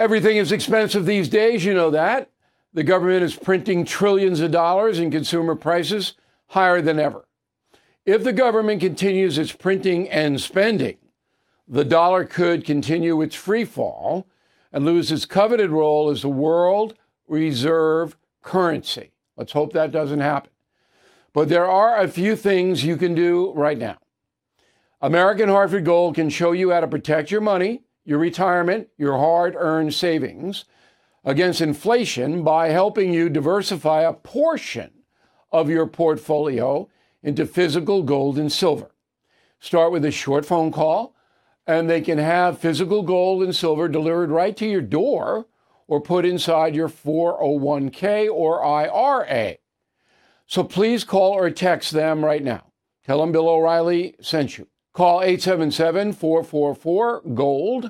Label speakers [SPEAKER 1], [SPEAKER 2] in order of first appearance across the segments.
[SPEAKER 1] Everything is expensive these days, you know that. The government is printing trillions of dollars and consumer prices higher than ever. If the government continues its printing and spending, the dollar could continue its free fall and lose its coveted role as the world reserve currency. Let's hope that doesn't happen. But there are a few things you can do right now. American Hartford Gold can show you how to protect your money, your retirement, your hard-earned savings against inflation by helping you diversify a portion of your portfolio into physical gold and silver. Start with a short phone call, and they can have physical gold and silver delivered right to your door or put inside your 401k or IRA. So please call or text them right now. Tell them Bill O'Reilly sent you. Call 877-444-GOLD,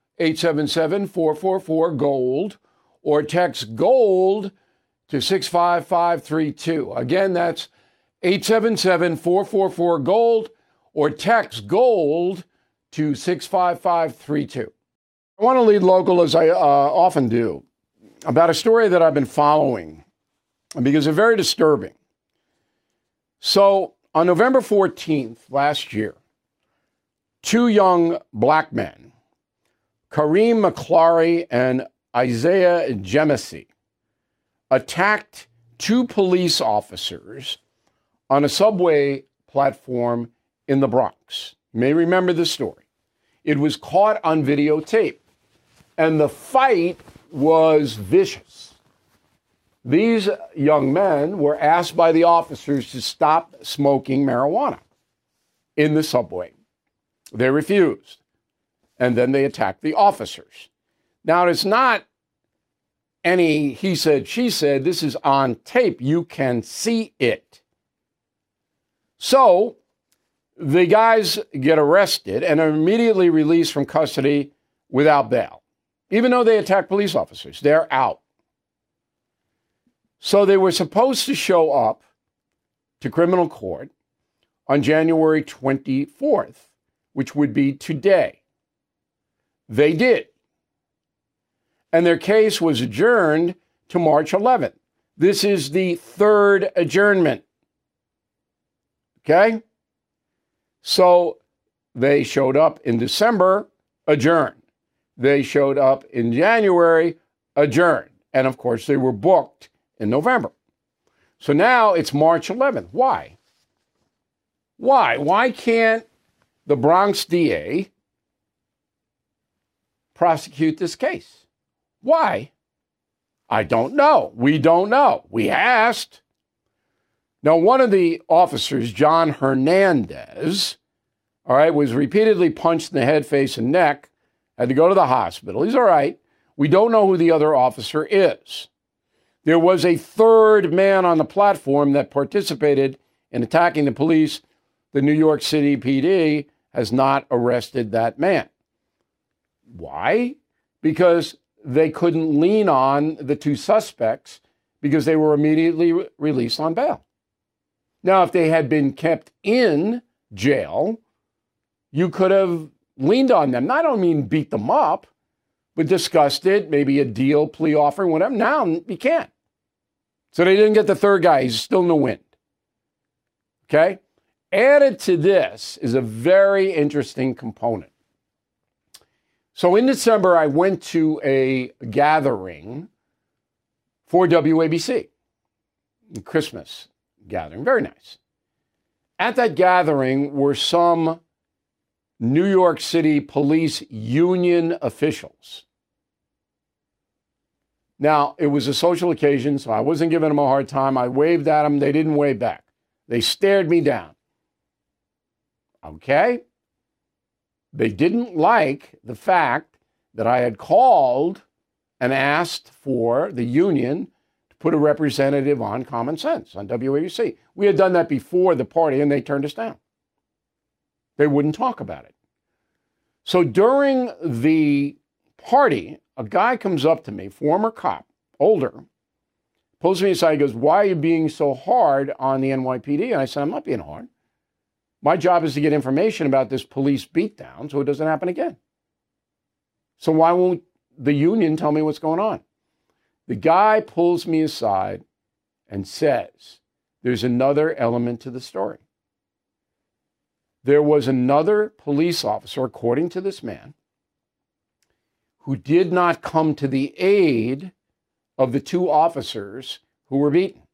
[SPEAKER 1] 877-444-GOLD, or text GOLD to 65532. Again, that's 877-444-GOLD, or text GOLD to 65532. I want to lead local, as I often do, about a story that I've been following because it's very disturbing. So on November 14th last year, two young black men, Kareem McClary and Isaiah Jemisi, attacked two police officers on a subway platform in the Bronx. You may remember the story. It was caught on videotape, and the fight was vicious. These young men were asked by the officers to stop smoking marijuana in the subway. They refused, and then they attacked the officers. Now, it's not any he said, she said. This is on tape. You can see it. So the guys get arrested and are immediately released from custody without bail. Even though they attacked police officers, they're out. So they were supposed to show up to criminal court on January 24th, which would be today. They did. And their case was adjourned to March 11th. This is the third adjournment. Okay? So they showed up in December, adjourned. They showed up in January, adjourned. And of course, they were booked in November. So now it's March 11th. Why? Why? Why can't the Bronx DA prosecute this case? Why? I don't know. We don't know. We asked. Now, one of the officers, John Hernandez, all right, was repeatedly punched in the head, face, and neck, had to go to the hospital. He's all right. We don't know who the other officer is. There was a third man on the platform that participated in attacking the police. The New York City PD has not arrested that man. Why? Because they couldn't lean on the two suspects because they were immediately released on bail. Now, if they had been kept in jail, you could have leaned on them. I don't mean beat them up, but discussed it, maybe a deal, plea offer, whatever. Now you can't. So they didn't get the third guy. He's still in the wind. Okay? Added to this is a very interesting component. So in December, I went to a gathering for WABC, a Christmas gathering. Very nice. At that gathering were some New York City police union officials. Now, it was a social occasion, so I wasn't giving them a hard time. I waved at them. They didn't wave back. They stared me down. Okay? They didn't like the fact that I had called and asked for the union to put a representative on Common Sense, on WABC. We had done that before the party, and they turned us down. They wouldn't talk about it. So during the party, a guy comes up to me, former cop, older, pulls me aside, he goes, "Why are you being so hard on the NYPD?" And I said, "I'm not being hard. My job is to get information about this police beatdown so it doesn't happen again. So why won't the union tell me what's going on. The guy pulls me aside and says, there's another element to the story. There was another police officer, according to this man, who did not come to the aid of the two officers who were beaten.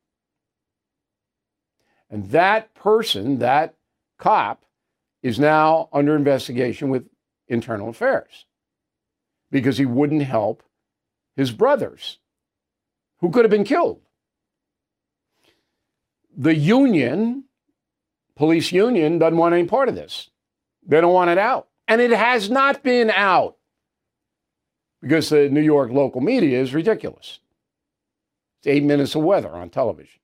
[SPEAKER 1] And that person, that cop, is now under investigation with Internal Affairs because he wouldn't help his brothers who could have been killed. The union, police union, doesn't want any part of this. They don't want it out. And it has not been out because the New York local media is ridiculous. It's 8 minutes of weather on television.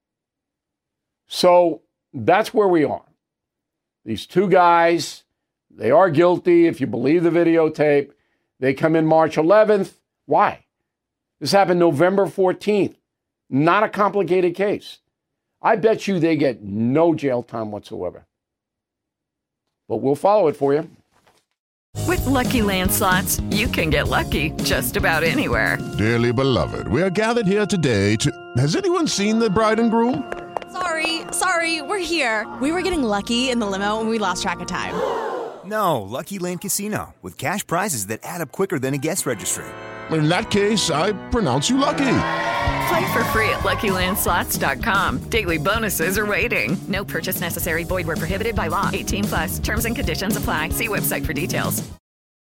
[SPEAKER 1] So that's where we are. These two guys, they are guilty if you believe the videotape. They come in March 11th. Why? This happened November 14th. Not a complicated case. I bet you they get no jail time whatsoever. But we'll follow it for you.
[SPEAKER 2] With Lucky Land Slots, you can get lucky just about anywhere.
[SPEAKER 3] Dearly beloved, we are gathered here today to... Has anyone seen the bride and groom?
[SPEAKER 4] Sorry, we're here. We were getting lucky in the limo and we lost track of time.
[SPEAKER 5] No, Lucky Land Casino, with cash prizes that add up quicker than a guest registry.
[SPEAKER 3] In that case, I pronounce you lucky.
[SPEAKER 2] Play for free at LuckyLandSlots.com. Daily bonuses are waiting. No purchase necessary. Void where prohibited by law. 18+. Terms and conditions apply. See website for details.